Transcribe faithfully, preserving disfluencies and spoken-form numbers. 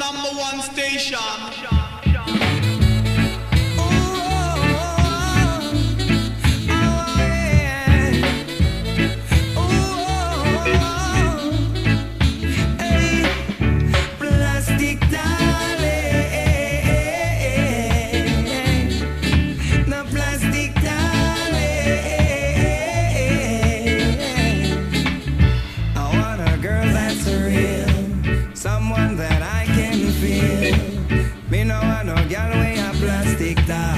number one station. Someone that I can feel. Me know I know girl way a plastic doll.